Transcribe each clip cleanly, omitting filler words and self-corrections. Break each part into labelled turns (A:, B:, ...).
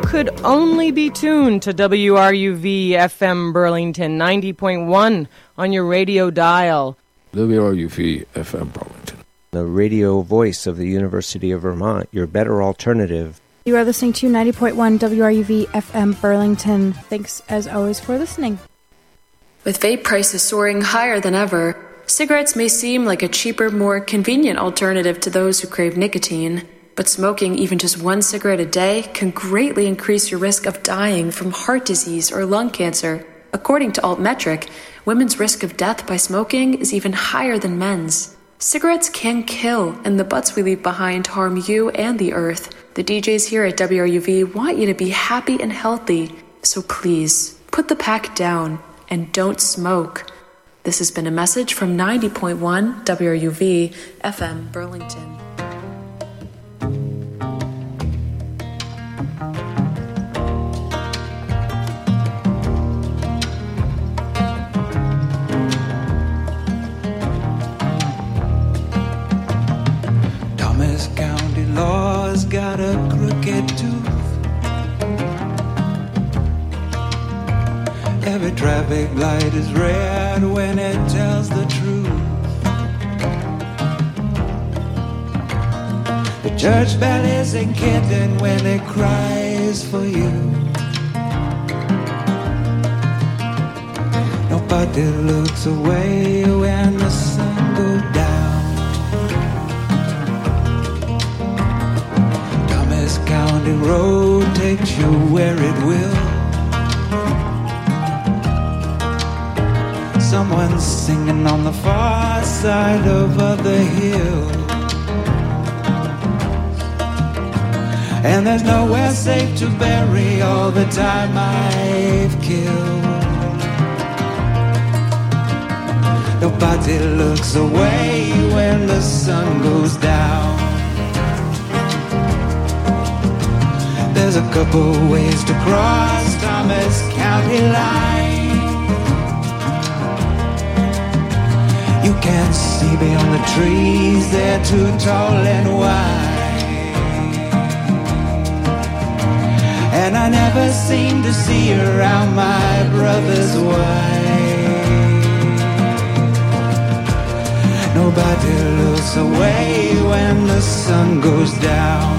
A: could only be tuned to WRUV FM Burlington 90.1 on your radio dial.
B: WRUV FM Burlington.
C: The radio voice of the University of Vermont, your better alternative.
D: You are listening to 90.1 WRUV FM Burlington. Thanks as always for listening.
E: With vape prices soaring higher than ever, cigarettes may seem like a cheaper, more convenient alternative to those who crave nicotine. But smoking even just one cigarette a day can greatly increase your risk of dying from heart disease or lung cancer. According to Altmetric, women's risk of death by smoking is even higher than men's. Cigarettes can kill, and the butts we leave behind harm you and the earth. The DJs here at WRUV want you to be happy and healthy, so please, put the pack down and don't smoke. This has been a message from 90.1 WRUV FM Burlington.
F: County law's got a crooked tooth. Every traffic light is red when it tells the truth. The church bell isn't kidding when it cries for you. Nobody looks away when the sun goes down. County road takes you where it will. Someone's singing on the far side of the hill, and there's nowhere safe to bury all the time I've killed. Nobody looks away when the sun goes down. There's a couple ways to cross Thomas County line. You can't see beyond the trees, they're too tall and wide. And I never seem to see around my brother's wife. Nobody looks away when the sun goes down.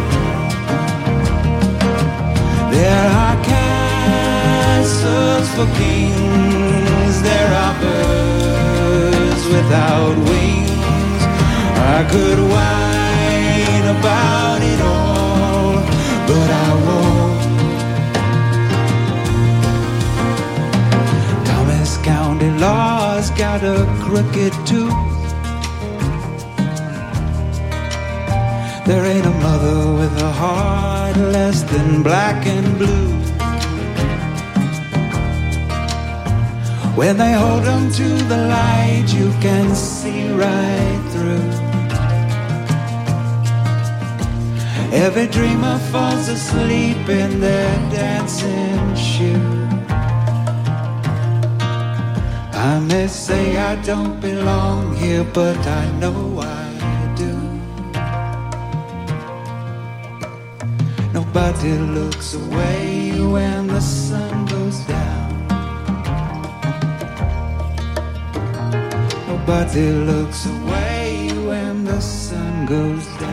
F: There are castles for kings, there are birds without wings. I could whine about it all, but I won't. Thomas County law's got a crooked tooth. There ain't a mother with a heart less than black and blue. When they hold them to the light, you can see right through. Every dreamer falls asleep in their dancing shoe. I may say I don't belong here, but I know I do. Nobody looks away when the sun goes down. Nobody looks away when the sun goes down.